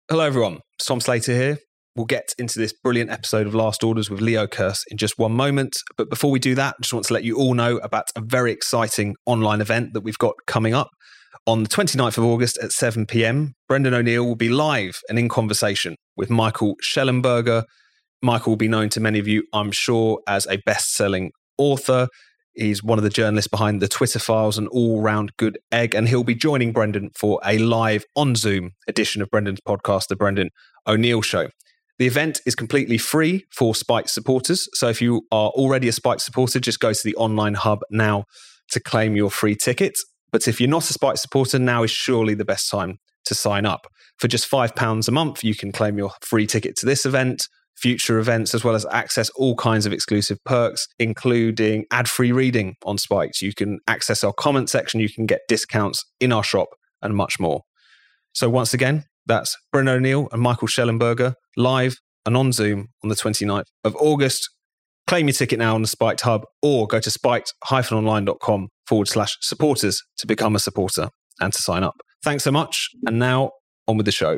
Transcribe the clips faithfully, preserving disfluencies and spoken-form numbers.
Hello everyone, it's Tom Slater here. We'll get into this brilliant episode of Last Orders with Leo Kearse in just one moment. But before we do that, I just want to let you all know about a very exciting online event that we've got coming up. On the twenty-ninth of August at seven p.m, Brendan O'Neill will be live and in conversation with Michael Shellenberger. Michael will be known to many of you, I'm sure, as a best-selling author. He's one of the journalists behind the Twitter Files and all-round good egg, and he'll be joining Brendan for a live on Zoom edition of Brendan's podcast, The Brendan O'Neill Show. The event is completely free for Spiked supporters, so if you are already a Spiked supporter, just go to the online hub now to claim your free ticket. But if you're not a Spiked supporter, now is surely the best time to sign up. For just five pounds a month, you can claim your free ticket to this event, future events, as well as access all kinds of exclusive perks, including ad-free reading on Spiked. You can access our comment section, you can get discounts in our shop, and much more. So once again, that's Brendan O'Neill and Michael Shellenberger live and on Zoom on the twenty-ninth of August. Claim your ticket now on the Spiked Hub or go to spiked-online.com forward slash supporters to become a supporter and to sign up. Thanks so much. And now on with the show.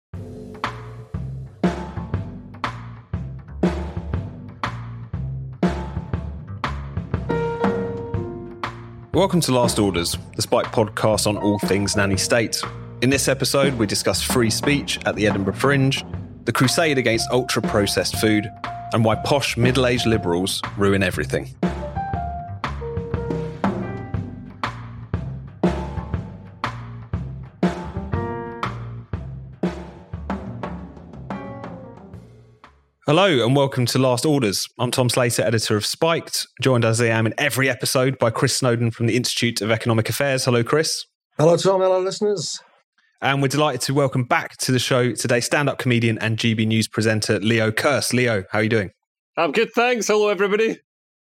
Welcome to Last Orders, the Spiked podcast on all things nanny state. In this episode, we discuss free speech at the Edinburgh Fringe, the crusade against ultra-processed food, and why posh middle-aged liberals ruin everything. Hello and welcome to Last Orders. I'm Tom Slater, editor of Spiked, joined as I am in every episode by Chris Snowdon from the Institute of Economic Affairs. Hello, Chris. Hello, Tom. Hello, listeners. And we're delighted to welcome back to the show today stand-up comedian and G B News presenter Leo Kearse. Leo, how are you doing? I'm good, thanks. Hello, everybody.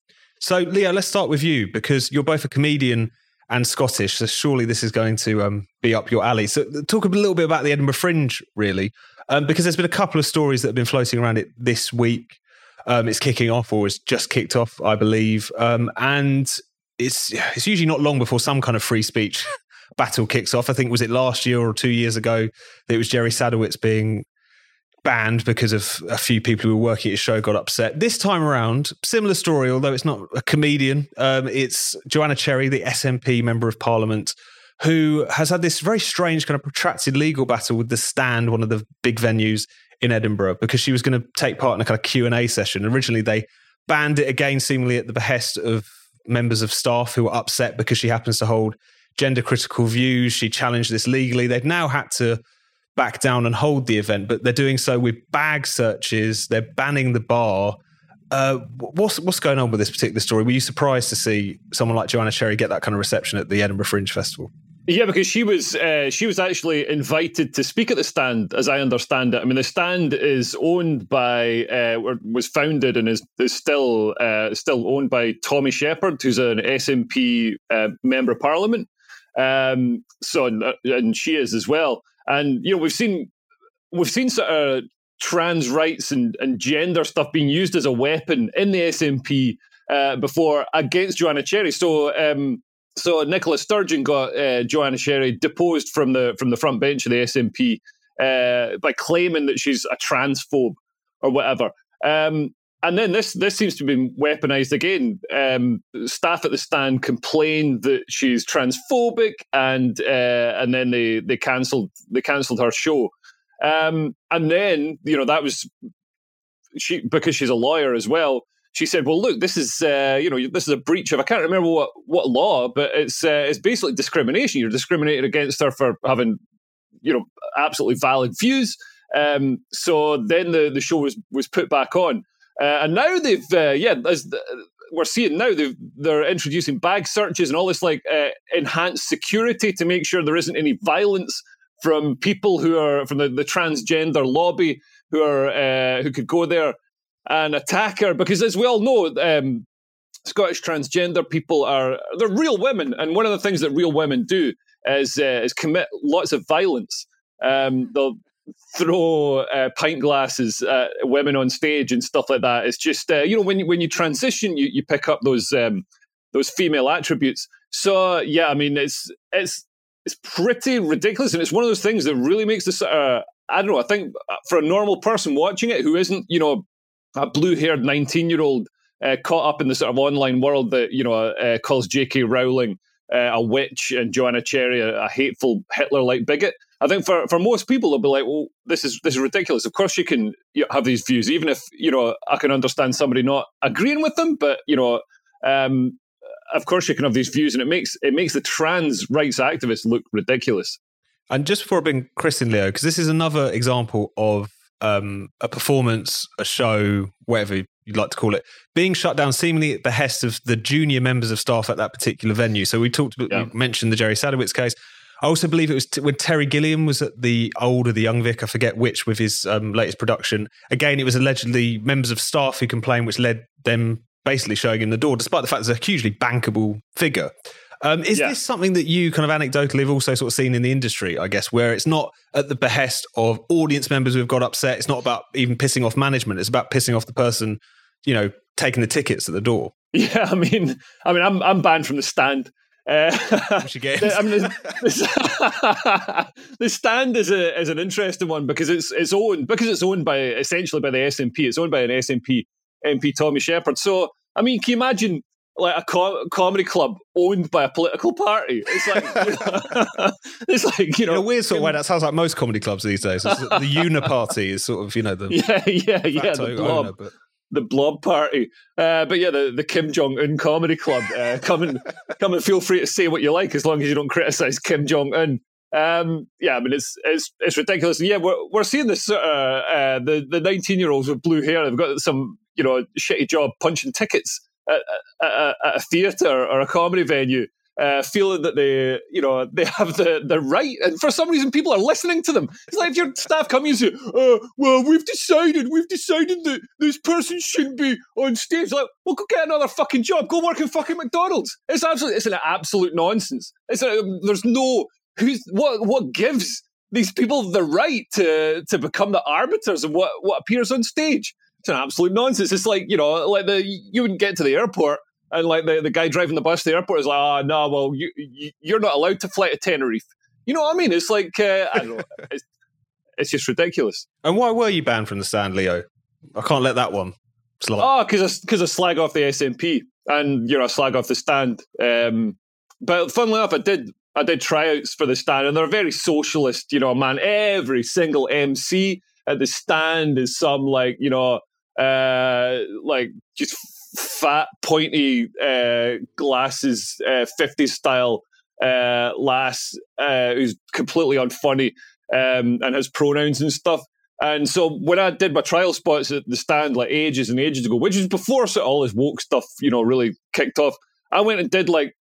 So, Leo, let's start with you because you're both a comedian and Scottish, so surely this is going to um, be up your alley. So talk a little bit about the Edinburgh Fringe, really. Um, because there's been a couple of stories that have been floating around it this week. Um, it's kicking off, or it's just kicked off, I believe. Um, and it's it's usually not long before some kind of free speech battle kicks off. I think, was it last year or two years ago that it was Jerry Sadowitz being banned because of a few people who were working at his show got upset. This time around, similar story, although it's not a comedian. Um, it's Joanna Cherry, the S N P Member of Parliament, who has had this very strange kind of protracted legal battle with The Stand, one of the big venues in Edinburgh, because she was going to take part in a kind of Q and A session. Originally, they banned it again, seemingly at the behest of members of staff who were upset because she happens to hold gender-critical views. She challenged this legally. They've now had to back down and hold the event, but they're doing so with bag searches. They're banning the bar. Uh, what's what's going on with this particular story? Were you surprised to see someone like Joanna Cherry get that kind of reception at the Edinburgh Fringe Festival? Yeah, because she was uh, she was actually invited to speak at the Stand, as I understand it. I mean, the Stand is owned by, uh, or was founded and is, is still uh, still owned by Tommy Sheppard, who's an S N P uh, Member of Parliament. Um, so, and she is as well. And you know, we've seen we've seen sort of trans rights and, and gender stuff being used as a weapon in the S N P uh, before against Joanna Cherry. So. Um, So Nicola Sturgeon got uh, Joanna Cherry deposed from the from the front bench of the S N P uh, by claiming that she's a transphobe or whatever. Um, and then this this seems to be weaponized again. Um, staff at the Stand complained that she's transphobic, and uh, and then they they cancelled they cancelled her show. Um, and then you know that was she because she's a lawyer as well. She said, "Well, look, this is uh, you know this is a breach of I can't remember what, what law, but it's uh, it's basically discrimination. You're discriminating against her for having you know absolutely valid views." Um, so then the, the show was was put back on, uh, and now they've uh, yeah as the, we're seeing now they've they're introducing bag searches and all this like uh, enhanced security to make sure there isn't any violence from people who are from the, the transgender lobby who are uh, who could go there and attack her, because as we all know, um, Scottish transgender people are they're real women, and one of the things that real women do is uh, is commit lots of violence. Um, they'll throw uh, pint glasses at women on stage and stuff like that. It's just uh, you know when you, when you transition, you, you pick up those um, those female attributes. So yeah, I mean it's it's it's pretty ridiculous, and it's one of those things that really makes this uh, I don't know. I think for a normal person watching it who isn't, you know, a blue-haired nineteen-year-old uh, caught up in the sort of online world that, you know, uh, calls J K Rowling uh, a witch and Joanna Cherry a, a hateful Hitler-like bigot. I think for, for most people, they'll be like, well, this is this is ridiculous. Of course you can you know, have these views, even if, you know, I can understand somebody not agreeing with them, but, you know, um, of course you can have these views, and it makes it makes the trans rights activists look ridiculous. And just before I bring Chris in, Leo, because this is another example of um, a performance, a show, whatever you'd like to call it, being shut down seemingly at the behest of the junior members of staff at that particular venue. So we talked, yeah. we mentioned the Jerry Sadowitz case. I also believe it was t- when Terry Gilliam was at the old or the young Vic, I forget which, with his um, latest production. Again, it was allegedly members of staff who complained, which led them basically showing him the door, despite the fact there's a hugely bankable figure. Um, is yeah. this something that you kind of anecdotally have also sort of seen in the industry, I guess, where it's not at the behest of audience members who've got upset? It's not about even pissing off management. It's about pissing off the person, you know, taking the tickets at the door. Yeah, I mean, I mean, I'm I'm banned from the stand. Uh, the, I mean, the, the stand is a is an interesting one because it's it's owned because it's owned by essentially by the S N P. It's owned by an S N P M P, Tommy Sheppard. So, I mean, can you imagine like a com- comedy club owned by a political party? It's like, you know, it's like, you know, in a weird sort of way, that sounds like most comedy clubs these days. It's the Uniparty is sort of, you know, the yeah, yeah, yeah, the blob, owner, but... the blob party. Uh, but yeah, the, the Kim Jong Un comedy club. Uh, come and come and feel free to say what you like as long as you don't criticize Kim Jong Un. Um, yeah, I mean it's it's it's ridiculous. And yeah, we're we're seeing this. Uh, uh, the the nineteen year olds with blue hair. They've got some, you know, shitty job punching tickets at, at, at a theatre or a comedy venue, uh, feeling that they, you know, they have the, the right, and for some reason people are listening to them. It's like if your staff come and say, uh, well, we've decided, we've decided that this person shouldn't be on stage. Like, well, go get another fucking job. Go work in fucking McDonald's. It's absolutely, it's an absolute nonsense. It's a, there's no, who's, what, what gives these people the right to, to become the arbiters of what, what appears on stage? It's an absolute nonsense. It's like, you know, like the you wouldn't get to the airport and like the, the guy driving the bus to the airport is like, oh, no, well, you, you, you're not allowed to fly to Tenerife. You know what I mean? It's like, uh, I don't know. It's, it's just ridiculous. And why were you banned from the stand, Leo? I can't let that one slide. Oh, because I, I slag off the S N P and, you know, I slag off the stand. Um, but funnily enough, I did I did tryouts for the stand, and they're very socialist, you know, man. Every single M C at the stand is some, like, you know, uh, like just fat, pointy uh, glasses, uh, fifties style uh, lass uh, who's completely unfunny um, and has pronouns and stuff. And so when I did my trial spots at the stand like ages and ages ago, which was before sort of all this woke stuff, you know, really kicked off, I went and did like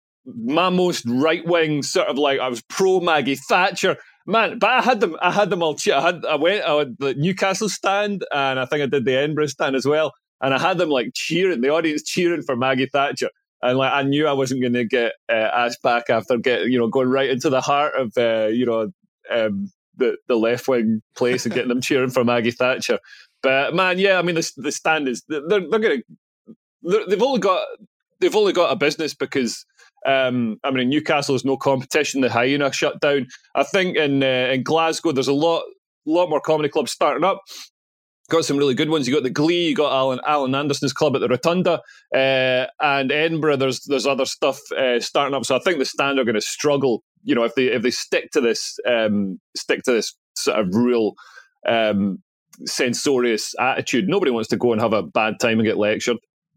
my most right wing sort of like I was pro Maggie Thatcher. Man, but I had them. I had them all. I had. I went. I had the Newcastle stand, and I think I did the Edinburgh stand as well. And I had them like cheering, the audience cheering for Maggie Thatcher. And like I knew I wasn't going to get uh, asked back after get you know going right into the heart of uh, you know um, the the left wing place and getting them cheering for Maggie Thatcher. But man, yeah, I mean the the stand is they're they're going to they've only got they've only got a business because. Um, I mean, in Newcastle, there's no competition. The Hyena shut down. I think in uh, in Glasgow, there's a lot lot more comedy clubs starting up. Got some really good ones. You got the Glee. You got Alan Alan Anderson's club at the Rotunda, uh, and Edinburgh. There's there's other stuff uh, starting up. So I think the stand are going to struggle. You know, if they if they stick to this um, stick to this sort of real um, censorious attitude. Nobody wants to go and have a bad time and get lectured.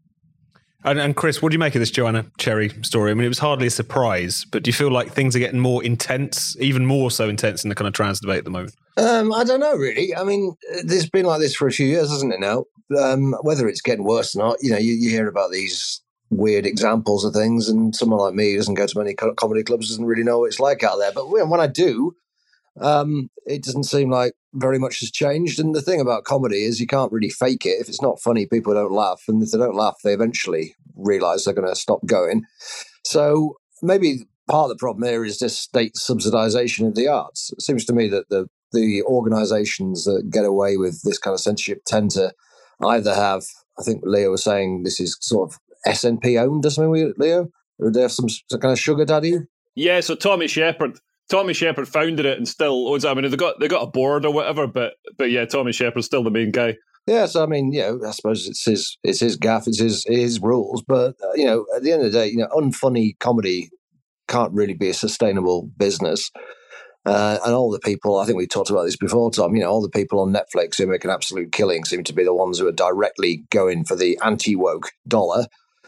And, and Chris, what do you make of this Joanna Cherry story? I mean, it was hardly a surprise, but do you feel like things are getting more intense, even more so intense in the kind of trans debate at the moment? Um, I don't know, really. I mean, it's been like this for a few years, hasn't it now? Um, whether it's getting worse or not, you know, you, you hear about these weird examples of things, and someone like me who doesn't go to many comedy clubs doesn't really know what it's like out there. But when I do, um, it doesn't seem like very much has changed. And the thing about comedy is you can't really fake it. If it's not funny, people don't laugh. And if they don't laugh, they eventually realise they're going to stop going. So maybe part of the problem here is just state subsidisation of the arts. It seems to me that the, the organisations that get away with this kind of censorship tend to either have, I think Leo was saying this is sort of S N P owned, doesn't it, Leo? Or do they have some, some kind of sugar daddy? Yeah, so Tommy Sheppard. Tommy Sheppard founded it and still owns it. I mean, they got they got a board or whatever, but but yeah, Tommy Sheppard's still the main guy. Yeah, so I mean, you know, I suppose it's his it's his gaff, it's his his rules, but uh, you know, at the end of the day, you know, unfunny comedy can't really be a sustainable business. Uh, and all the people, I think we talked about this before, Tom, you know, all the people on Netflix who make an absolute killing seem to be the ones who are directly going for the anti-woke dollar.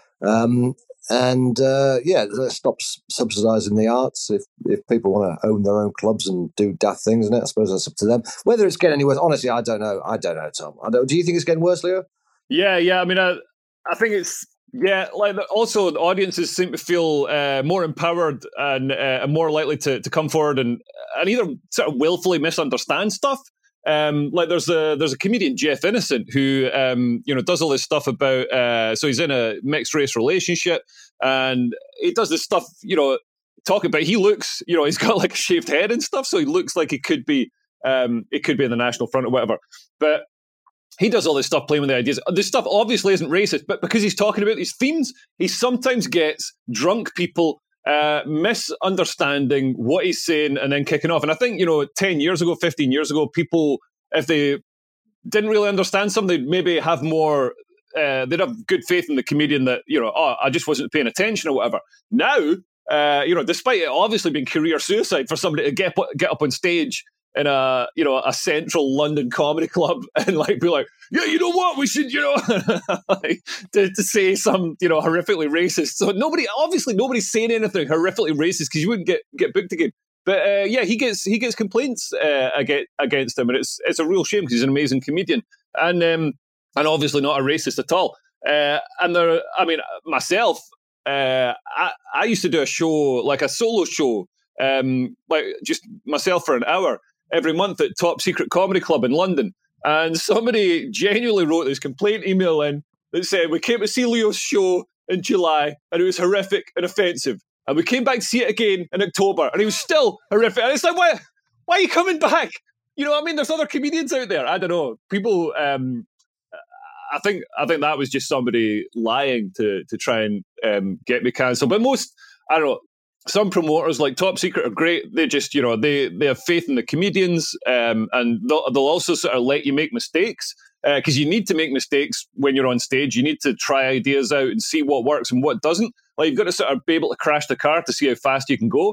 Um, and uh, yeah, let's stop subsidising the arts. If if people want to own their own clubs and do daft things in it, I suppose that's up to them. Whether it's getting any worse, honestly, I don't know. I don't know, Tom. I don't, do you think it's getting worse, Leo? Yeah, yeah. I mean, I, I think it's, yeah, like also the audiences seem to feel uh, more empowered and uh, more likely to, to come forward and, and either sort of willfully misunderstand stuff. Um, like there's a there's a comedian, Jeff Innocent, who um, you know does all this stuff about. Uh, so he's in a mixed race relationship, and he does this stuff. You know, talking about he looks. You know, he's got like a shaved head and stuff, so he looks like he could be. Um, it could be in the National Front or whatever. But he does all this stuff playing with the ideas. This stuff obviously isn't racist, but because he's talking about these themes, he sometimes gets drunk people uh, misunderstanding what he's saying and then kicking off. And I think, you know, ten years ago, fifteen years ago, people, if they didn't really understand something, they'd maybe have more, uh, they'd have good faith in the comedian that, you know, oh, I just wasn't paying attention or whatever. Now, uh, you know, despite it obviously being career suicide for somebody to get, get up on stage in a, you know, a central London comedy club and like be like, yeah, you know what, we should, you know, like, to, to say some, you know, horrifically racist. So nobody, obviously nobody's saying anything horrifically racist because you wouldn't get, get booked again. But uh, yeah, he gets he gets complaints uh, against, against him, and it's it's a real shame because he's an amazing comedian and um, and obviously not a racist at all. Uh, and there, I mean, myself, uh, I I used to do a show, like a solo show, um, like just myself for an hour every month at Top Secret Comedy Club in London. And somebody genuinely wrote this complaint email in that said, we came to see Leo's show in July and it was horrific and offensive. And we came back to see it again in October and it was still horrific. And it's like, why, why are you coming back? You know what I mean? There's other comedians out there. I don't know. People, um, I think I think that was just somebody lying to to try and um, get me cancelled. But most, I don't know, some promoters like Top Secret are great. They just, you know, they they have faith in the comedians, um, and they'll, they'll also sort of let you make mistakes because uh, you need to make mistakes when you're on stage. You need to try ideas out and see what works and what doesn't. Like you've got to sort of be able to crash the car to see how fast you can go.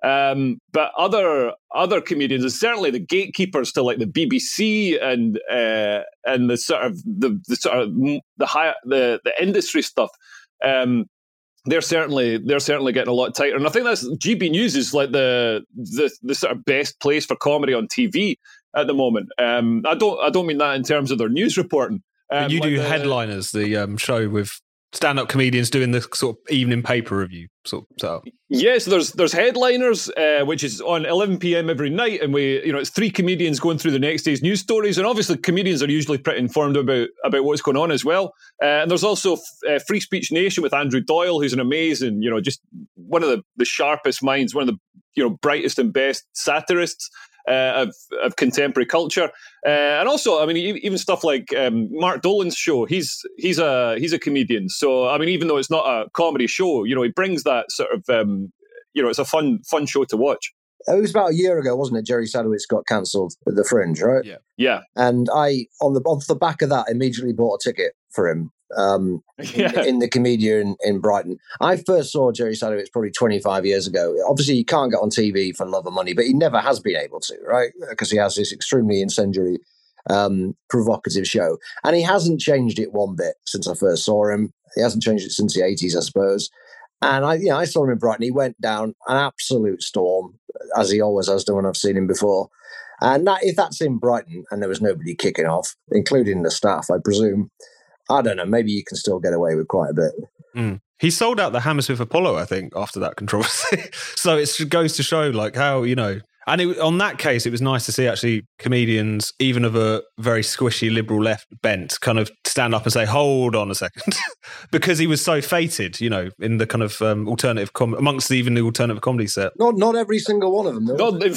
Um, but other other comedians, and certainly the gatekeepers to like the B B C and uh, and the sort of the the sort of the high the the industry stuff. Um, They're certainly they're certainly getting a lot tighter, and I think that's G B News is like the the, the sort of best place for comedy on T V at the moment. Um, I don't I don't mean that in terms of their news reporting. Um, but you like do the, Headliners, the um, show with stand-up comedians doing the sort of evening paper review sort of setup. Yes, there's there's Headliners, uh, which is on eleven p.m. every night, and we you know it's three comedians going through the next day's news stories, and obviously comedians are usually pretty informed about about what's going on as well. Uh, and there's also uh, Free Speech Nation with Andrew Doyle, who's an amazing, you know, just one of the, the sharpest minds, one of the you know brightest and best satirists uh, of of contemporary culture. Uh, and also, I mean, even stuff like um, Mark Dolan's show, he's he's a he's a comedian. So I mean, even though it's not a comedy show, you know, he brings that sort of um, you know, it's a fun fun show to watch. It was about a year ago, wasn't it? Jerry Sadowitz got cancelled at the Fringe, right? Yeah, yeah. And I, on the off the back of that, immediately bought a ticket for him um, yeah. in, in the Comedian in, in Brighton. I first saw Jerry Sadowitz probably twenty-five years ago. Obviously, he can't get on T V for love or money, but he never has been able to, right? Because he has this extremely incendiary, um, provocative show. And he hasn't changed it one bit since I first saw him. He hasn't changed it since the eighties, I suppose. And I, you know, I saw him in Brighton. He went down an absolute storm, as he always has done when I've seen him before. And that, if that's in Brighton and there was nobody kicking off, including the staff, I presume, I don't know, maybe you can still get away with quite a bit. Mm. He sold out the Hammersmith Apollo, I think, after that controversy. So it goes to show, like, how, you know, and it, on that case, it was nice to see actually comedians, even of a very squishy liberal left bent, kind of stand up and say, hold on a second, because he was so fated, you know, in the kind of um, alternative, com- amongst even the alternative comedy set. Not not every single one of them, though. No,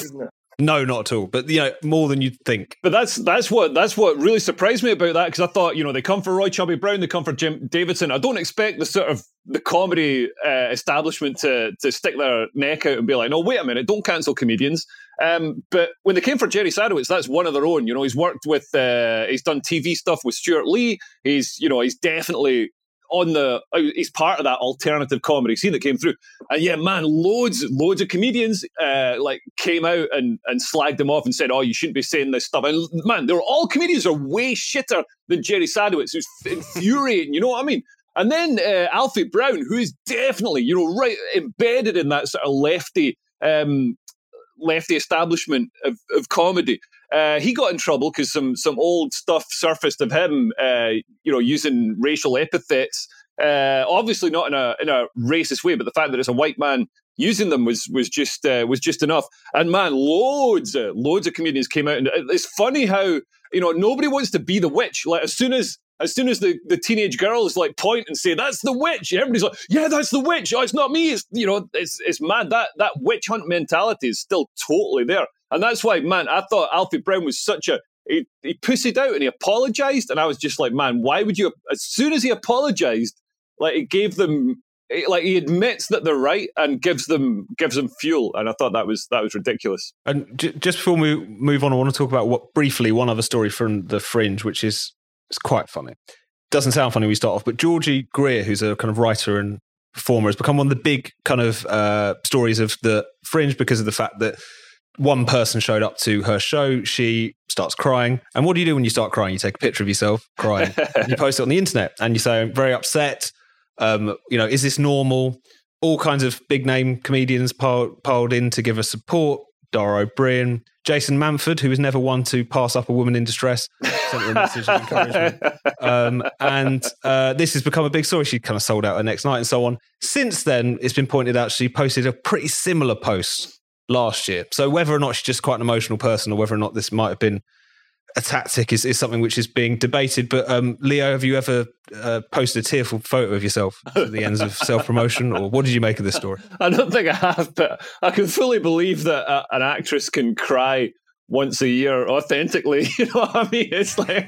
No, not at all. But, you know, more than you'd think. But that's that's what that's what really surprised me about that, because I thought, you know, they come for Roy Chubby Brown, they come for Jim Davidson. I don't expect the sort of the comedy uh, establishment to to stick their neck out and be like, no, wait a minute, don't cancel comedians. Um, but when they came for Jerry Sadowitz, that's one of their own. You know, he's worked with, uh, he's done T V stuff with Stuart Lee. He's, you know, he's definitely on the, he's part of that alternative comedy scene that came through. And yeah, man, loads, loads of comedians uh, like came out and, and slagged them off and said, oh, you shouldn't be saying this stuff. And man, they were all comedians are way shitter than Jerry Sadowitz, who's infuriating, you know what I mean? And then uh, Alfie Brown, who is definitely, you know, right embedded in that sort of lefty, um, lefty establishment of, of comedy. Uh, he got in trouble because some some old stuff surfaced of him, uh, you know, using racial epithets. Uh, obviously not in a in a racist way, but the fact that it's a white man using them was was just uh, was just enough. And man, loads of, loads of comedians came out, and it's funny how, you know, nobody wants to be the witch. Like as soon as as soon as the, the teenage girls like point and say that's the witch, everybody's like, yeah, that's the witch. Oh, it's not me. It's, you know, it's it's mad. That that witch hunt mentality is still totally there. And that's why, man, I thought Alfie Brown was such a, he, he pussied out and he apologised. And I was just like, man, why would you, as soon as he apologised, like it gave them, like he admits that they're right and gives them gives them fuel. And I thought that was that was ridiculous. And j- just before we move on, I want to talk about what briefly one other story from The Fringe, which is it's quite funny. Doesn't sound funny when we start off, but Georgie Greer, who's a kind of writer and performer, has become one of the big kind of uh, stories of The Fringe because of the fact that one person showed up to her show. She starts crying. And what do you do when you start crying? You take a picture of yourself crying. And you post it on the internet and you say, I'm very upset. Um, you know, is this normal? All kinds of big name comedians piled, piled in to give us support. Dara O'Brien, Jason Manford, who was never one to pass up a woman in distress, sent her a message of encouragement. Um, and uh, this has become a big story. She kind of sold out her next night and so on. Since then, it's been pointed out she posted a pretty similar post last year. So whether or not she's just quite an emotional person or whether or not this might have been a tactic is, is something which is being debated. But um, Leo, have you ever uh, posted a tearful photo of yourself to the ends of self-promotion, or what did you make of this story? I don't think I have, but I can fully believe that uh, an actress can cry once a year authentically. You know what I mean? It's like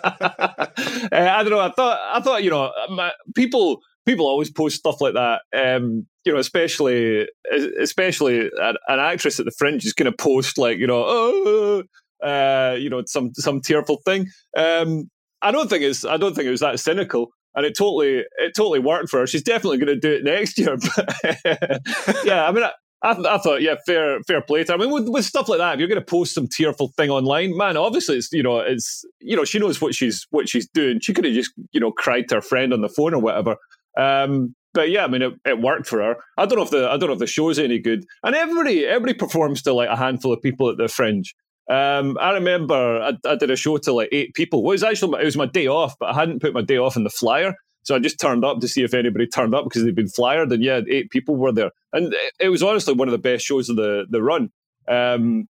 uh, I don't know. I thought I thought you know my, people people always post stuff like that. Um, you know, especially especially an, an actress at the Fringe is going to post like you know oh. Uh, you know, some some tearful thing. Um, I don't think it's I don't think it was that cynical, and it totally it totally worked for her. She's definitely going to do it next year. But yeah, I mean, I, I, I thought yeah, fair fair play to her. I mean, with, with stuff like that, if you're going to post some tearful thing online, man, obviously it's you know it's you know she knows what she's what she's doing. She could have just you know cried to her friend on the phone or whatever. Um, but yeah, I mean, it, it worked for her. I don't know if the I don't know if the show's any good. And everybody everybody performs to like a handful of people at the Fringe. Um, I remember I, I did a show to like eight people. Well, it was actually my, it was my day off, but I hadn't put my day off in the flyer, so I just turned up to see if anybody turned up because they'd been flyered, and yeah, eight people were there, and it, it was honestly one of the best shows of the the run. Um,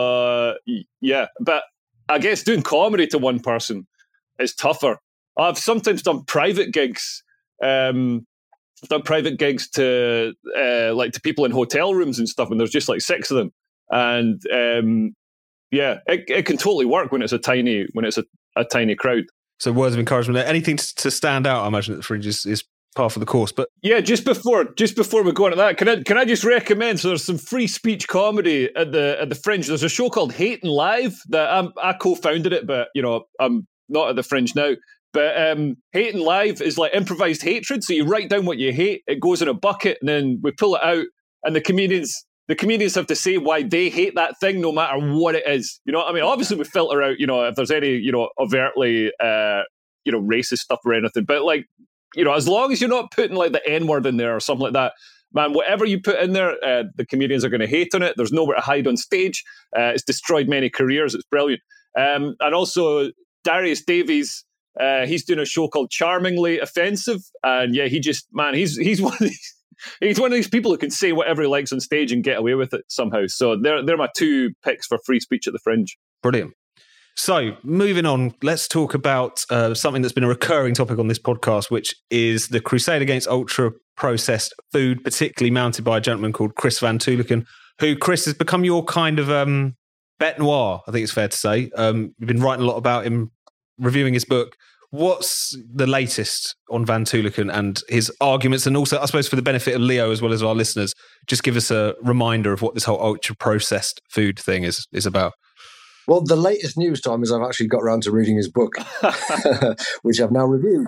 so yeah, but I guess doing comedy to one person is tougher. I've sometimes done private gigs. Um, I've done private gigs to uh, like to people in hotel rooms and stuff, and there's just like six of them, and um. Yeah, it, it can totally work when it's a tiny when it's a, a tiny crowd. So words of encouragement there. Anything to, to stand out, I imagine, at the Fringe is, is part of the course. But yeah, just before just before we go on to that, can I can I just recommend? So there's some free speech comedy at the at the Fringe. There's a show called Hating Live that I'm, I co-founded it, but you know I'm not at the Fringe now. But um, Hating Live is like improvised hatred. So you write down what you hate, it goes in a bucket, and then we pull it out, and the comedians. The comedians have to say why they hate that thing, no matter what it is. You know what I mean? Obviously, we filter out, you know, if there's any, you know, overtly, uh, you know, racist stuff or anything. But like, you know, as long as you're not putting like the N word in there or something like that, man, whatever you put in there, uh, the comedians are going to hate on it. There's nowhere to hide on stage. Uh, it's destroyed many careers. It's brilliant. Um, and also, Darius Davies, uh, he's doing a show called Charmingly Offensive, and yeah, he just man, he's he's one of these. He's one of these people who can say whatever he likes on stage and get away with it somehow. So they're, they're my two picks for free speech at the Fringe. Brilliant. So moving on, let's talk about uh, something that's been a recurring topic on this podcast, which is the crusade against ultra-processed food, particularly mounted by a gentleman called Chris Van Tulleken, who, Chris, has become your kind of um, Bête Noire, I think it's fair to say. Um, you've been writing a lot about him, reviewing his book. What's the latest on Van Tulleken and his arguments? And also, I suppose, for the benefit of Leo as well as our listeners, just give us a reminder of what this whole ultra-processed food thing is, is about. Well, the latest news, Tom, is I've actually got around to reading his book, which I've now reviewed.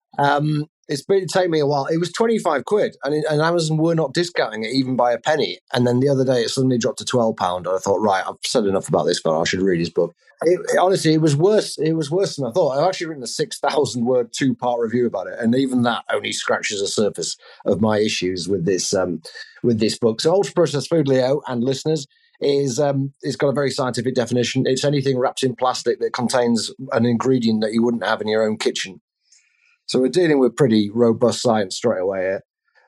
Um, it's been taking me a while. It was twenty-five quid, and, it, and Amazon were not discounting it even by a penny. And then the other day, it suddenly dropped to twelve pounds. And I thought, right, I've said enough about this fellow. I should read his book. It, it, honestly, it was worse. It was worse than I thought. I've actually written a six thousand word two part review about it, and even that only scratches the surface of my issues with this um, with this book. So, ultra processed food, Leo and listeners, is um, it's got a very scientific definition. It's anything wrapped in plastic that contains an ingredient that you wouldn't have in your own kitchen. So we're dealing with pretty robust science straight away here.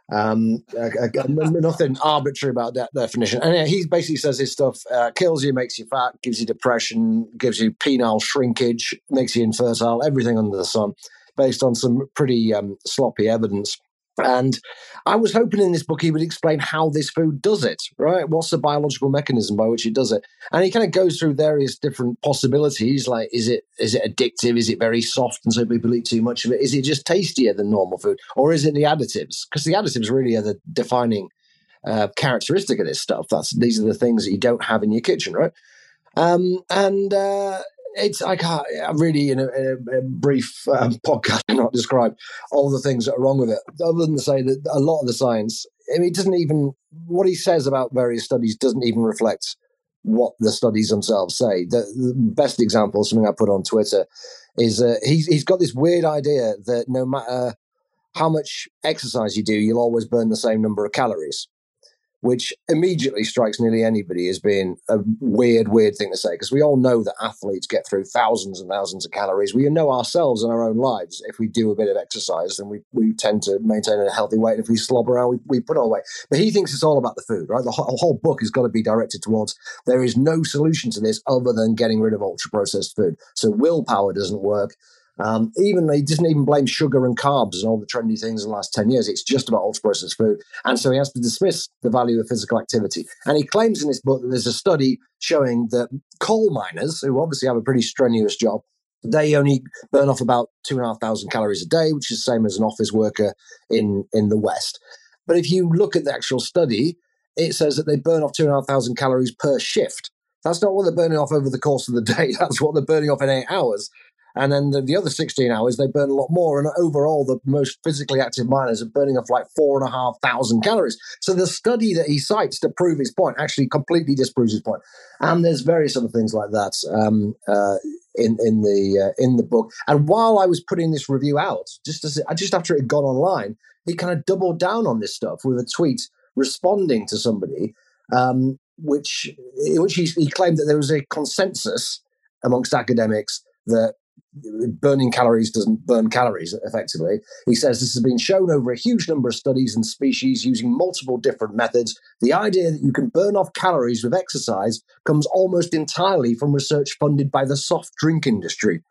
Um, uh, uh, nothing arbitrary about that definition. And yeah, he basically says his stuff uh, kills you, makes you fat, gives you depression, gives you penile shrinkage, makes you infertile, everything under the sun, based on some pretty um, sloppy evidence. And I was hoping in this book he would explain how this food does it, right? What's the biological mechanism by which it does it? And he kind of goes through various different possibilities, like is it is it addictive? Is it very soft and so people eat too much of it? Is it just tastier than normal food? Or is it the additives? Because the additives really are the defining uh, characteristic of this stuff. That's These are the things that you don't have in your kitchen, right? Um, and... Uh, It's I can't I really in a, in a brief um, podcast cannot describe all the things that are wrong with it. Other than to say that a lot of the science, I mean, it doesn't even what he says about various studies doesn't even reflect what the studies themselves say. The, the best example, something I put on Twitter, is uh, he's he's got this weird idea that no matter how much exercise you do, you'll always burn the same number of calories, which immediately strikes nearly anybody as being a weird, weird thing to say, because we all know that athletes get through thousands and thousands of calories. We know ourselves in our own lives, if we do a bit of exercise, then we, we tend to maintain a healthy weight. And if we slob around, we, we put on weight. But he thinks it's all about the food, right? The whole, whole book has got to be directed towards there is no solution to this other than getting rid of ultra-processed food. So willpower doesn't work. Um, even he doesn't even blame sugar and carbs and all the trendy things in the last ten years. It's just about ultra-processed food. And so he has to dismiss the value of physical activity. And he claims in this book that there's a study showing that coal miners, who obviously have a pretty strenuous job, they only burn off about two and a half thousand calories a day, which is the same as an office worker in, in the West. But if you look at the actual study, it says that they burn off two and a half thousand calories per shift. That's not what they're burning off over the course of the day. That's what they're burning off in eight hours. And then the, the other sixteen hours, they burn a lot more. And overall, the most physically active miners are burning off like four and a half thousand calories. So the study that he cites to prove his point actually completely disproves his point. And there's various other things like that um, uh, in in the uh, in the book. And while I was putting this review out, just as just after it had gone online, he kind of doubled down on this stuff with a tweet responding to somebody, um, which in which he, he claimed that there was a consensus amongst academics that burning calories doesn't burn calories effectively. He says this has been shown over a huge number of studies and species using multiple different methods. The idea that you can burn off calories with exercise comes almost entirely from research funded by the soft drink industry.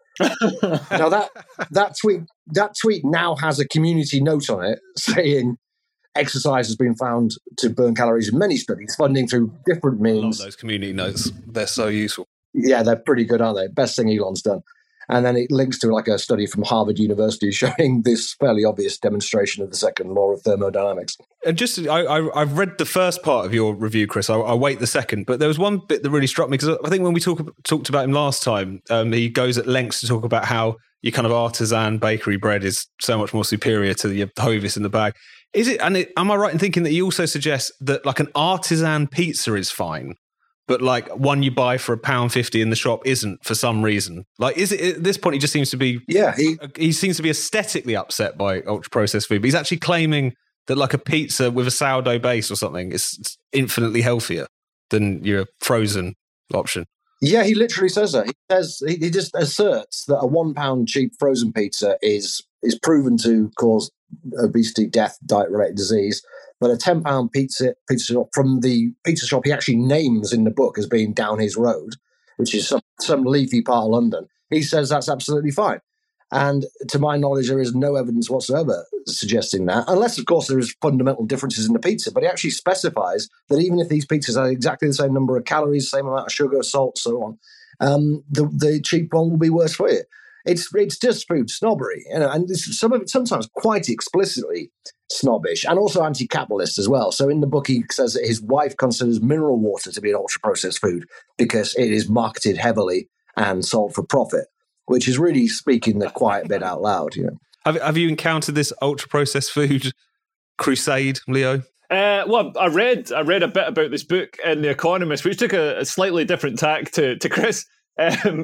Now that that tweet that tweet now has a community note on it saying exercise has been found to burn calories in many studies, funding through different means. I love those community notes. They're so useful. Yeah, they're pretty good, aren't they? Best thing Elon's done. And then it links to like a study from Harvard University showing this fairly obvious demonstration of the second law of thermodynamics. And just, I, I, I've read the first part of your review, Chris. I, I'll wait the second. But there was one bit that really struck me, because I think when we talk, talked about him last time, um, he goes at lengths to talk about how your kind of artisan bakery bread is so much more superior to the Hovis in the bag. Is it? And it, am I right in thinking that he also suggests that like an artisan pizza is fine, but like one you buy for a pound fifty in the shop isn't for some reason? Like, is it at this point he just seems to be yeah he he seems to be aesthetically upset by ultra processed food, but he's actually claiming that like a pizza with a sourdough base or something is infinitely healthier than your frozen option. Yeah, he literally says that. He says he, he just asserts that a one pound cheap frozen pizza is is proven to cause obesity, death, diet related disease. But a ten pound pizza pizza shop from the pizza shop he actually names in the book as being down his road, which is some, some leafy part of London, he says that's absolutely fine. And to my knowledge, there is no evidence whatsoever suggesting that, unless, of course, there is fundamental differences in the pizza. But it actually specifies that even if these pizzas have exactly the same number of calories, same amount of sugar, salt, so on, um, the, the cheap one will be worse for you. It's it's just food snobbery, you know, and this, some of it sometimes quite explicitly snobbish, and also anti-capitalist as well. So in the book, he says that his wife considers mineral water to be an ultra-processed food because it is marketed heavily and sold for profit, which is really speaking the quiet bit out loud. You know, have have you encountered this ultra-processed food crusade, Leo? Uh, well, I read I read a bit about this book in The Economist, which took a, a slightly different tack to to Chris. Um,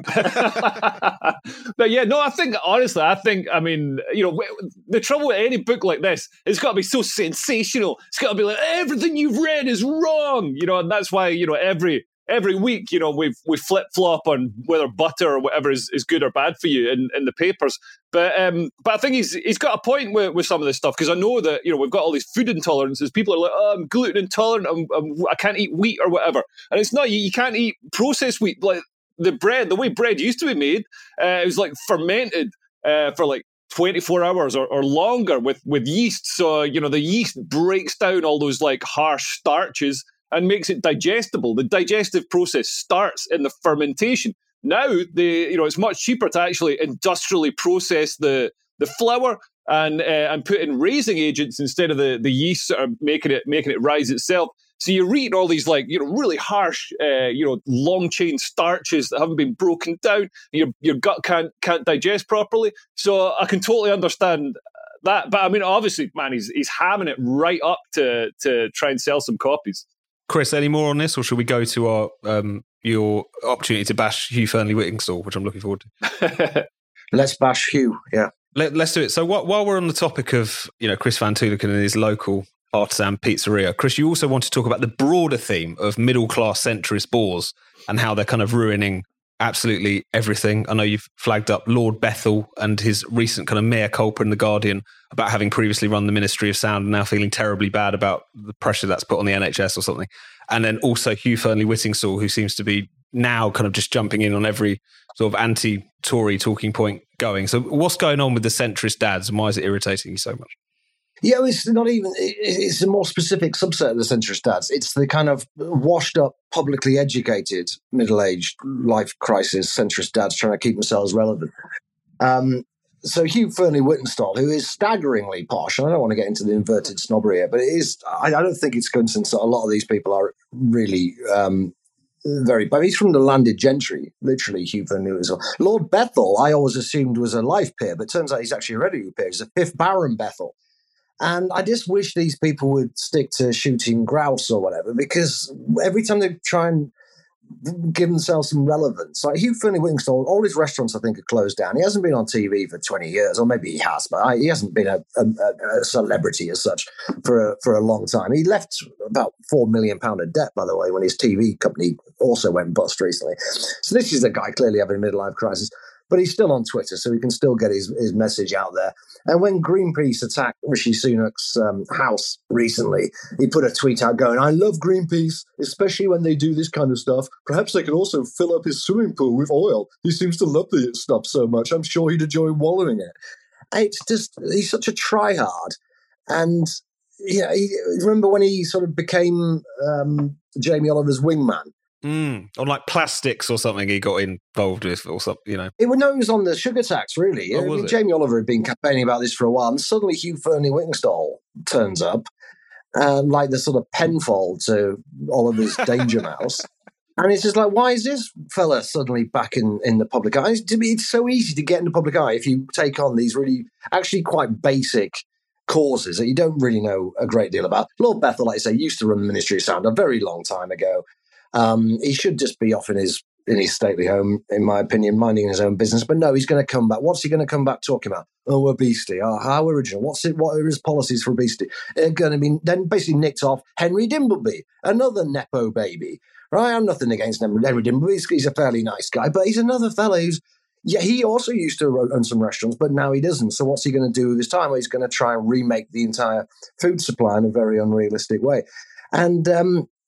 but yeah, no, I think, honestly, I think, I mean, you know, the trouble with any book like this, it's got to be so sensational. It's got to be like, everything you've read is wrong, you know, and that's why, you know, every every week, you know, we've, we flip-flop on whether butter or whatever is, is good or bad for you in, in the papers. But um, but I think he's he's got a point with, with some of this stuff, because I know that, you know, we've got all these food intolerances. People are like, oh, I'm gluten intolerant, I'm, I'm, I can't eat wheat or whatever. And it's not, you, you can't eat processed wheat. Like, the bread, the way bread used to be made, uh, it was like fermented uh, for like twenty-four hours or, or longer with, with yeast. So, you know, the yeast breaks down all those like harsh starches and makes it digestible. The digestive process starts in the fermentation. Now, the you know, it's much cheaper to actually industrially process the the flour and uh, and put in raising agents instead of the, the yeast sort of making it making it rise itself. So you're eating all these, like, you know, really harsh, uh, you know, long chain starches that haven't been broken down. Your your gut can't can't digest properly. So I can totally understand that. But I mean, obviously, man, he's he's hamming it right up to to try and sell some copies. Chris, any more on this, or should we go to our um, your opportunity to bash Hugh Fearnley-Whittingstall, which I'm looking forward to? Let's bash Hugh. Yeah, Let, let's do it. So what, while we're on the topic of, you know, Chris Van Tulleken and his local artisan pizzeria, Chris, you also want to talk about the broader theme of middle-class centrist bores and how they're kind of ruining absolutely everything. I know you've flagged up Lord Bethell and his recent kind of mea culpa in The Guardian about having previously run the Ministry of Sound and now feeling terribly bad about the pressure that's put on the N H S or something. And then also Hugh Fearnley-Whittingstall, who seems to be now kind of just jumping in on every sort of anti-Tory talking point going. So what's going on with the centrist dads and why is it irritating you so much? Yeah, it's not even, it's a more specific subset of the centrist dads. It's the kind of washed up, publicly educated, middle-aged, life crisis centrist dads trying to keep themselves relevant. Um, so Hugh Fearnley-Whittingstall, who is staggeringly posh, and I don't want to get into the inverted snobbery here, but it is, I, I don't think it's coincidence that a lot of these people are really um, very, but he's from the landed gentry, literally, Hugh Fearnley-Whittingstall. Lord Bethell, I always assumed was a life peer, but turns out he's actually a hereditary peer. He's a fifth Baron Bethell. And I just wish these people would stick to shooting grouse or whatever, because every time they try and give themselves some relevance, like Hugh Fearnley-Whittingstall, all his restaurants, I think, are closed down. He hasn't been on T V for twenty years, or maybe he has, but I, he hasn't been a, a, a celebrity as such for a, for a long time. He left about four million pounds of debt, by the way, when his T V company also went bust recently. So this is a guy clearly having a midlife crisis. But he's still on Twitter, so he can still get his, his message out there. And when Greenpeace attacked Rishi Sunak's um, house recently, he put a tweet out going, I love Greenpeace, especially when they do this kind of stuff. Perhaps they can also fill up his swimming pool with oil. He seems to love the stuff so much. I'm sure he'd enjoy wallowing in it. It's just, he's such a tryhard. And yeah, he, remember when he sort of became um, Jamie Oliver's wingman? Mm, on like plastics or something he got involved with or something, you know. It was, no, it was on the sugar tax, really. Oh, I was mean, it? Jamie Oliver had been campaigning about this for a while, and suddenly Hugh Fearnley-Whittingstall turns up, um, like the sort of Penfold to Oliver's Danger Mouse. And it's just like, why is this fella suddenly back in, in the public eye? It's, to me, it's so easy to get in the public eye if you take on these really, actually quite basic causes that you don't really know a great deal about. Lord Bethell, like I say, used to run the Ministry of Sound a very long time ago. Um, he should just be off in his in his stately home, in my opinion, minding his own business. But no, he's going to come back. What's he going to come back talking about? Oh, obesity. Oh, how original. What's it? What are his policies for obesity? They're going to be then basically nicked off Henry Dimbleby, another Nepo baby. Right? I'm nothing against Henry Dimbleby. He's, he's a fairly nice guy, but he's another fellow who's, yeah, he also used to run some restaurants, but now he doesn't. So what's he going to do with his time? Well, he's going to try and remake the entire food supply in a very unrealistic way. And, um,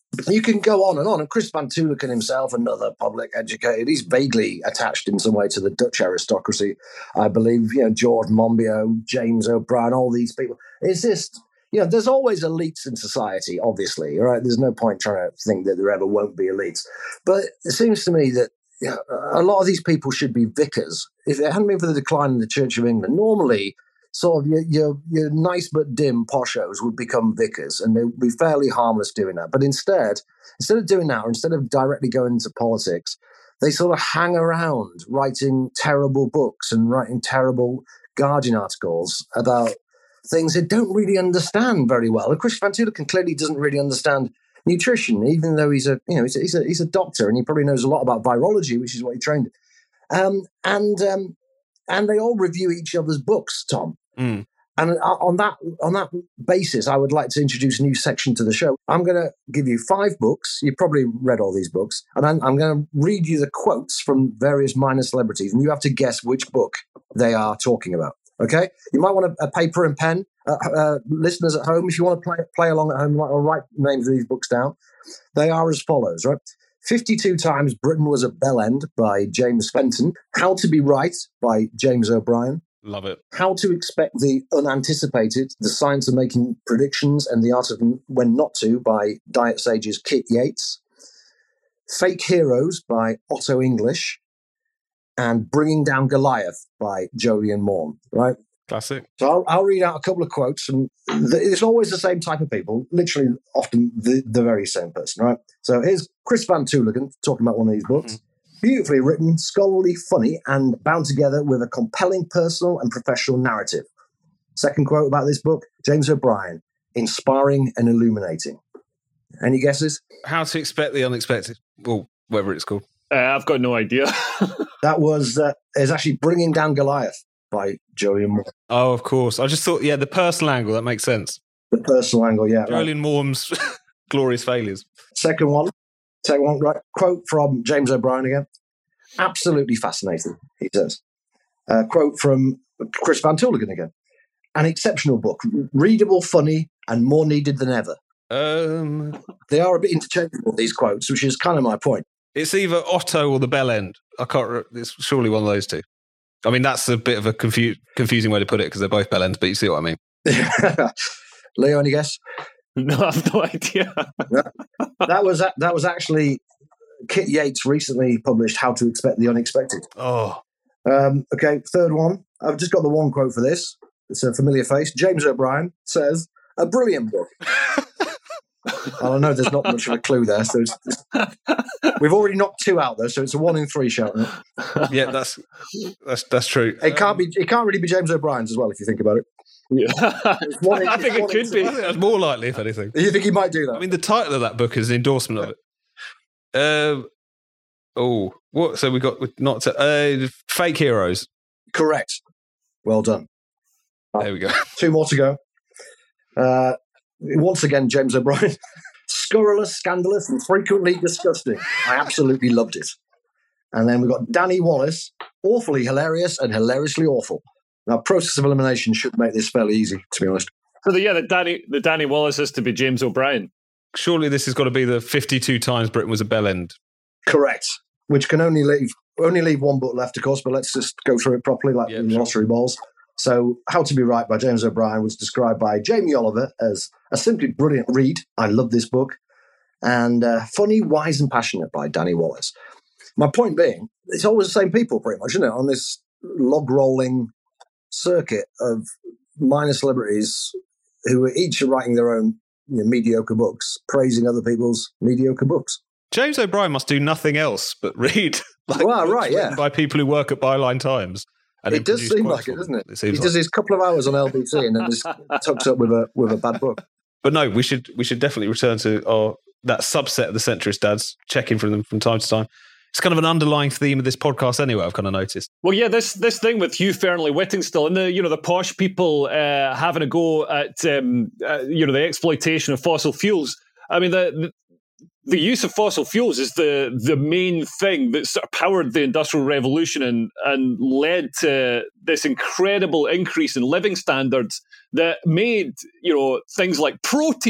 You can go on and on. And Chris Van Tulleken himself, another public educated, he's vaguely attached in some way to the Dutch aristocracy, I believe. You know, George Monbiot, James O'Brien, all these people. It's just, you know, there's always elites in society, obviously, right? There's no point trying to think that there ever won't be elites. But it seems to me that, you know, a lot of these people should be vicars. If it hadn't been for the decline in the Church of England, normally sort of your, your, your nice but dim poshos would become vicars, and they would be fairly harmless doing that. But instead, instead of doing that, or instead of directly going into politics, they sort of hang around writing terrible books and writing terrible Guardian articles about things they don't really understand very well. And Chris Van Tulleken clearly doesn't really understand nutrition, even though he's a you know he's a, he's a, he's a doctor, and he probably knows a lot about virology, which is what he trained in. Um, and um, and they all review each other's books, Tom. Mm. And on that on that basis, I would like to introduce a new section to the show. I'm going to give you five books. You've probably read all these books. And I'm, I'm going to read you the quotes from various minor celebrities, and you have to guess which book they are talking about. Okay? You might want a, a paper and pen. Uh, uh, listeners at home, if you want to play, play along at home, you might want to write names of these books down. They are as follows, right? fifty-two Times Britain Was a Bell End by James Fenton. How to Be Right by James O'Brien. Love it. How to Expect the Unanticipated, The Science of Making Predictions and the Art of When Not To by Diet Sage's Kit Yates. Fake Heroes by Otto English. And Bringing Down Goliath by Jolyon Morn, right? Classic. So I'll, I'll read out a couple of quotes, and the, it's always the same type of people, literally often the, the very same person, right? So here's Chris Van Tulleken talking about one of these books. Mm-hmm. Beautifully written, scholarly, funny, and bound together with a compelling personal and professional narrative. Second quote about this book, James O'Brien, inspiring and illuminating. Any guesses? How to Expect the Unexpected, or whatever it's called. Uh, I've got no idea. That was uh, is actually Bringing Down Goliath by Jolyon Morn. Oh, of course. I just thought, yeah, the personal angle, that makes sense. The personal angle, yeah. Jolyon right. Morn's glorious failures. Second one. Second one, right. Quote from James O'Brien again. Absolutely fascinating, he says. Uh, quote from Chris Van Tulleken again. An exceptional book, readable, funny, and more needed than ever. Um, They are a bit interchangeable, these quotes, which is kind of my point. It's either Otto or The Bell End. I can't. Re- it's surely one of those two. I mean, that's a bit of a confu- confusing way to put it because they're both bell ends, but you see what I mean. Leo, any guess? No, I have no idea. that was that was actually Kit Yates recently published How to Expect the Unexpected. Oh. Um, okay, third one. I've just got the one quote for this. It's a familiar face. James O'Brien says, a brilliant book. I know there's not much of a clue there. So it's, it's, we've already knocked two out though, so it's a one in three shout. Yeah, that's that's that's true. It can't be. It can't really be James O'Brien's as well if you think about it. Yeah. One in, I think it could be. I think that's more likely, if anything. You think he might do that? I mean, the title of that book is an endorsement of it. Um, oh, what? So we got not to, uh, Fake Heroes. Correct. Well done. There we go. Two more to go. Uh, once again, James O'Brien. Scurrilous, scandalous, and frequently disgusting. I absolutely loved it. And then we've got Danny Wallace. Awfully hilarious and hilariously awful. Now, Process of Elimination should make this fairly easy, to be honest. So the, yeah, the Danny the Danny Wallace is to be James O'Brien. Surely this has got to be the fifty-two Times Britain Was a Bell End. Correct. Which can only leave only leave one book left, of course, but let's just go through it properly, like yeah, in sure. lottery balls. So, How to Be Right by James O'Brien was described by Jamie Oliver as a simply brilliant read. I love this book. And uh, Funny, Wise and Passionate by Danny Wallace. My point being, it's always the same people pretty much, isn't it, on this log-rolling circuit of minor celebrities who are each writing their own you know, mediocre books, praising other people's mediocre books. James O'Brien must do nothing else but read like well, right, yeah. by people who work at Byline Times. And it does seem like it, doesn't it? it he does like. his couple of hours on L B C and then is tucked up with a with a bad book. But no, we should we should definitely return to our that subset of the centrist dads, check in from them from time to time. It's kind of an underlying theme of this podcast anyway, I've kind of noticed. Well, yeah, this this thing with Hugh Fearnley Whittingstall and the you know the posh people uh, having a go at um, uh, you know the exploitation of fossil fuels. I mean, the, the the use of fossil fuels is the the main thing that sort of powered the Industrial Revolution and and led to this incredible increase in living standards that made you know things like protein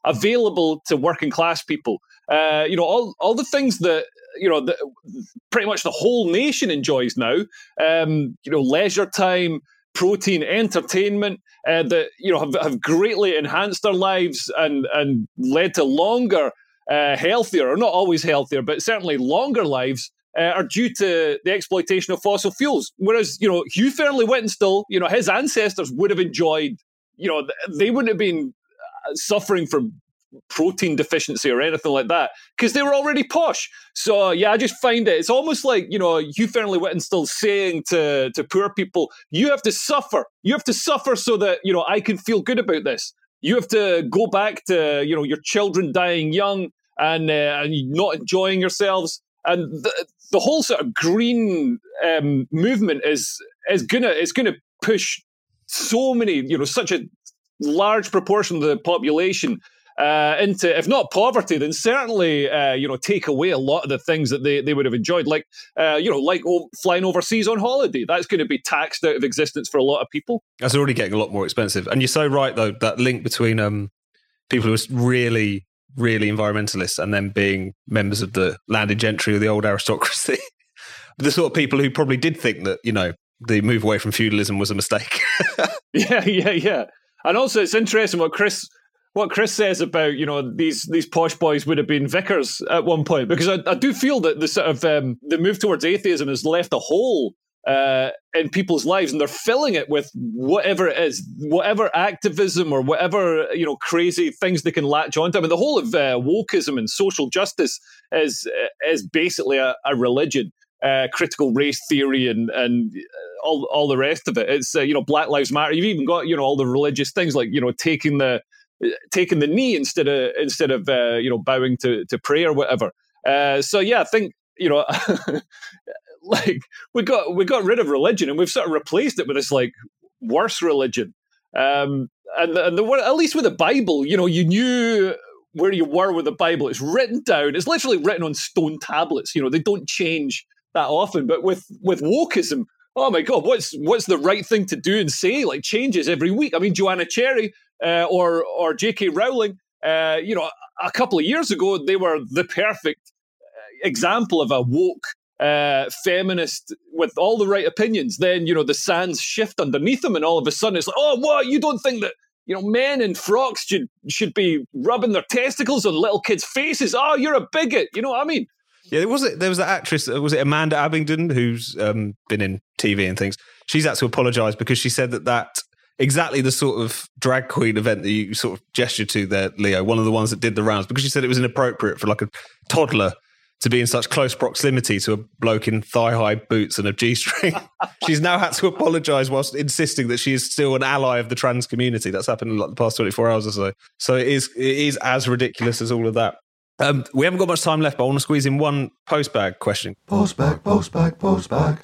available to working class people. Uh, you know, all all the things that, you know, the, pretty much the whole nation enjoys now. Um, you know, leisure time, protein, entertainment, uh, that, you know, have, have greatly enhanced their lives and and led to longer, uh, healthier, or not always healthier, but certainly longer lives. Uh, are due to the exploitation of fossil fuels. Whereas, you know, Hugh Fearnley-Whittingstall, you know, his ancestors would have enjoyed, you know, they wouldn't have been suffering from protein deficiency or anything like that because they were already posh. So, yeah, I just find it, it's almost like, you know, Hugh Fearnley-Whittingstall saying to, to poor people, you have to suffer. You have to suffer so that, you know, I can feel good about this. You have to go back to, you know, your children dying young and, uh, and not enjoying yourselves. And the, the whole sort of green um, movement is is gonna is gonna push so many, you know, such a large proportion of the population uh, into, if not poverty, then certainly uh, you know, take away a lot of the things that they, they would have enjoyed, like uh, you know, like oh, flying overseas on holiday. That's going to be taxed out of existence for a lot of people. That's already getting a lot more expensive. And you're so right, though, that link between um, people who are really. really environmentalists and then being members of the landed gentry or the old aristocracy. The sort of people who probably did think that, you know, the move away from feudalism was a mistake. yeah, yeah, yeah. And also it's interesting what Chris what Chris says about, you know, these these posh boys would have been vicars at one point, because I, I do feel that the sort of um, the move towards atheism has left a hole uh, in people's lives, and they're filling it with whatever it is, whatever activism or whatever, you know, crazy things they can latch onto. I mean, the whole of uh, wokeism and social justice is is basically a, a religion, uh, critical race theory, and and all all the rest of it. It's uh, you know, Black Lives Matter. You've even got, you know, all the religious things like, you know, taking the taking the knee instead of instead of uh, you know, bowing to to pray or whatever. Uh, so yeah, I think, you know. Like we got we got rid of religion and we've sort of replaced it with this like worse religion, um, and and the, at least with the Bible, you know, you knew where you were with the Bible. It's written down. It's literally written on stone tablets. You know, they don't change that often. But with with wokeism, oh my God, what's what's the right thing to do and say? Like, changes every week. I mean, Joanna Cherry uh, or or J K Rowling, uh, you know, a couple of years ago they were the perfect example of a woke uh feminist with all the right opinions. Then, you know, the sands shift underneath them and all of a sudden it's like, oh, what, you don't think that, you know, men in frocks should should be rubbing their testicles on little kids' faces? Oh, you're a bigot. You know what I mean? Yeah, there was it. There was that actress. Was it Amanda Abingdon, who's um, been in T V and things? She's had to apologise because she said that that exactly the sort of drag queen event that you sort of gestured to there, Leo, one of the ones that did the rounds, because she said it was inappropriate for like a toddler to be in such close proximity to a bloke in thigh-high boots and a G-string. She's now had to apologise whilst insisting that she is still an ally of the trans community. That's happened in like the past twenty-four hours or so. So it is it is as ridiculous as all of that. Um, we haven't got much time left, but I want to squeeze in one postbag question. Postbag, postbag, postbag.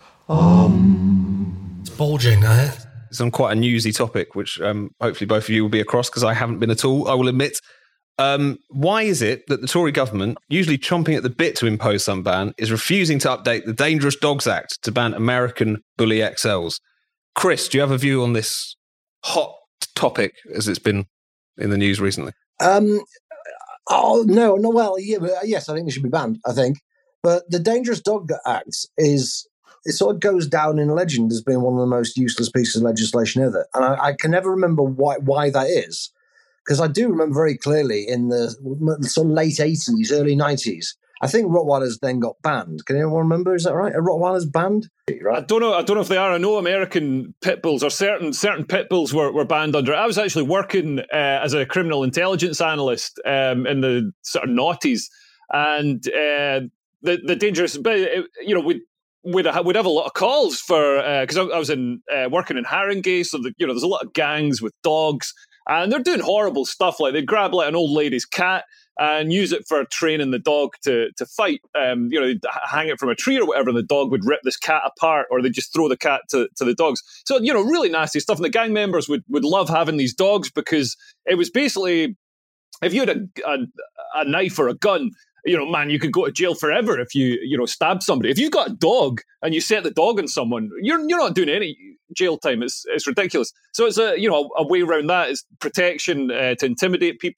Um... It's bulging, eh? It's on quite a newsy topic, which um, hopefully both of you will be across because I haven't been at all, I will admit. Um, why is it that the Tory government, usually chomping at the bit to impose some ban, is refusing to update the Dangerous Dogs Act to ban American Bully X Ls? Chris, do you have a view on this hot topic as it's been in the news recently? Um, oh, no, no, well, yeah, yes, I think it should be banned, I think. But the Dangerous Dog Act is, it sort of goes down in legend as being one of the most useless pieces of legislation ever. And I, I can never remember why, why that is. Because I do remember very clearly in the sort of late eighties, early nineties, I think Rottweilers then got banned. Can anyone remember? Is that right? Are Rottweilers banned? Right? I don't know. I don't know if they are. I know American pit bulls or certain certain pit bulls were, were banned under it. I was actually working uh, as a criminal intelligence analyst um, in the sort of noughties, and uh, the the dangerous. You know, we. We'd have, we'd have a lot of calls for because uh, I, I was in uh, working in Haringey, so the, you know, there's a lot of gangs with dogs, and they're doing horrible stuff. Like they'd grab like an old lady's cat and use it for training the dog to to fight. Um, you know, they'd hang it from a tree or whatever, and the dog would rip this cat apart, or they'd just throw the cat to, to the dogs. So, you know, really nasty stuff. And the gang members would would love having these dogs because it was basically, if you had a, a, a knife or a gun, you know, man, you could go to jail forever if you, you know, stab somebody. If you've got a dog and you set the dog on someone, you're you're not doing any jail time. It's it's ridiculous. So it's a, you know, a way around that is protection uh, to intimidate people.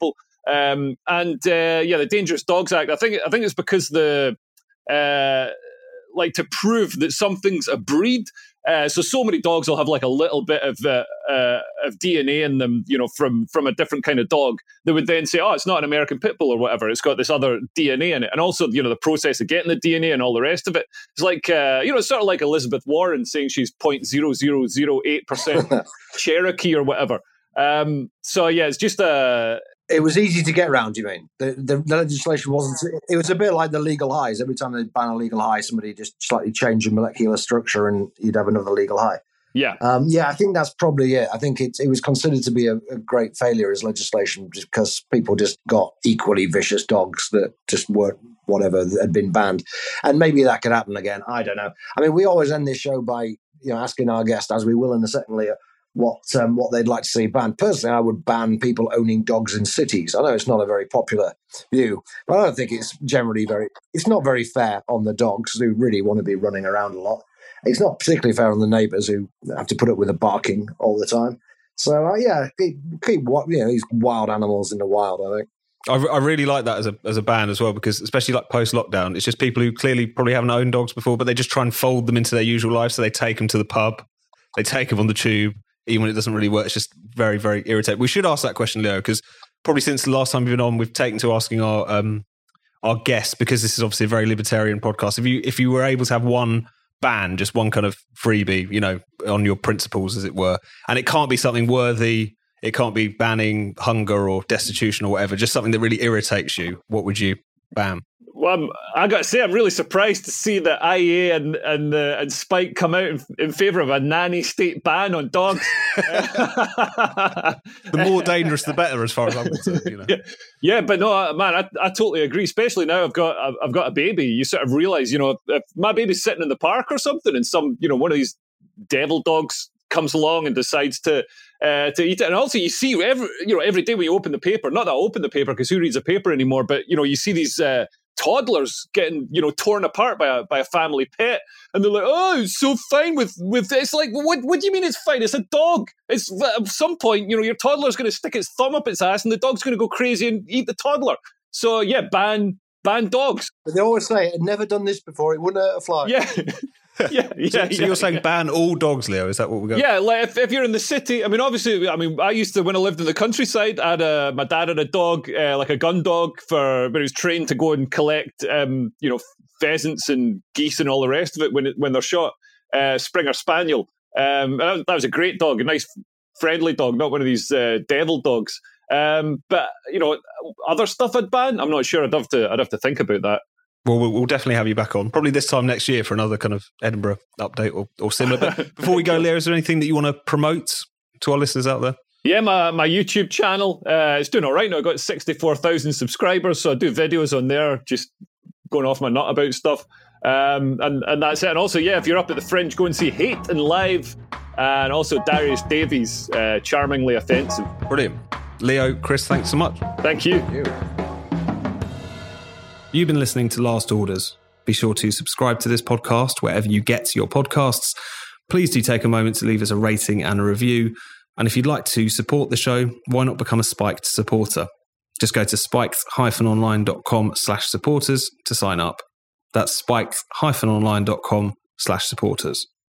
Um, and uh, yeah, the Dangerous Dogs Act. I think I think it's because the uh, like to prove that something's a breed. Uh, so so many dogs will have like a little bit of uh, uh, of D N A in them, you know, from from a different kind of dog. They would then say, "Oh, it's not an American Pit Bull or whatever. It's got this other D N A in it." And also, you know, the process of getting the D N A and all the rest of it. It's like uh, you know, it's sort of like Elizabeth Warren saying she's zero point zero zero zero eight percent Cherokee or whatever. Um, so yeah, it's just a. It was easy to get around, you mean? The, the, the legislation wasn't... It was a bit like the legal highs. Every time they ban a legal high, somebody just slightly changed the molecular structure and you'd have another legal high. Yeah. Um, yeah, I think that's probably it. I think it, it was considered to be a, a great failure as legislation because people just got equally vicious dogs that just weren't whatever that had been banned. And maybe that could happen again. I don't know. I mean, we always end this show by you know asking our guest, as we will in a second, Leah, what um, what they'd like to see banned. Personally, I would ban people owning dogs in cities. I know it's not a very popular view, but I don't think it's generally very, it's not very fair on the dogs who really want to be running around a lot. It's not particularly fair on the neighbours who have to put up with the barking all the time. So, uh, yeah, keep, keep you know, these wild animals in the wild, I think. I, I really like that as a as a ban as well, because especially like post-lockdown, it's just people who clearly probably haven't owned dogs before, but they just try and fold them into their usual life. So they take them to the pub, they take them on the tube, even when it doesn't really work. It's just very, very irritating. We should ask that question, Leo, because probably since the last time we've been on, we've taken to asking our um, our guests, because this is obviously a very libertarian podcast. If you if you were able to have one ban, just one kind of freebie, you know, on your principles, as it were, and it can't be something worthy, it can't be banning hunger or destitution or whatever, just something that really irritates you, what would you ban? Well, I'm, I got to say, I'm really surprised to see that I E A and and, uh, and Spike come out in, in favour of a nanny state ban on dogs. The more dangerous, the better, as far as I'm concerned. You know? Yeah, yeah, but no, man, I, I totally agree. Especially now, I've got I've, I've got a baby. You sort of realise, you know, if my baby's sitting in the park or something, and some, you know, one of these devil dogs comes along and decides to uh, to eat it. And also, you see every you know every day when you open the paper. Not that I open the paper because who reads a paper anymore? But you know, you see these. Uh, toddlers getting, you know, torn apart by a by a family pet, and they're like, "Oh, it's so fine with with this." It's like, what what do you mean it's fine? It's a dog. It's at some point, you know, your toddler's going to stick its thumb up its ass, and the dog's going to go crazy and eat the toddler. So yeah, ban ban dogs. But they always say, "I'd never done this before. It wouldn't hurt a fly." Yeah. yeah, yeah. So, so yeah, you're saying yeah. ban all dogs, Leo? Is that what we're going? Yeah, like if, if you're in the city, I mean, obviously, I mean, I used to, when I lived in the countryside, I had a, my dad had a dog, uh, like a gun dog, for when he was trained to go and collect, um, you know, pheasants and geese and all the rest of it when it, when they're shot. Uh, Springer Spaniel. Um, and that, that was a great dog, a nice, friendly dog, not one of these uh, devil dogs. Um, but you know, other stuff I'd ban, I'm not sure. I'd have to, I'd have to think about that. Well, well, we'll definitely have you back on, probably this time next year for another kind of Edinburgh update or, or similar. But before we go, Leo, is there anything that you want to promote to our listeners out there? Yeah, my, my YouTube channel, uh, it's doing all right now. I've got sixty-four thousand subscribers, so I do videos on there, just going off my nut about stuff. Um, and, and that's it. And also, yeah, if you're up at the Fringe, go and see Hate and Live, and also Darius Davies, uh, Charmingly Offensive. Brilliant. Leo, Chris, thanks so much. Thank you. Thank you. You've been listening to Last Orders. Be sure to subscribe to this podcast wherever you get your podcasts. Please do take a moment to leave us a rating and a review. And if you'd like to support the show, why not become a Spiked supporter? Just go to spiked-online.com slash supporters to sign up. That's spiked-online.com slash supporters.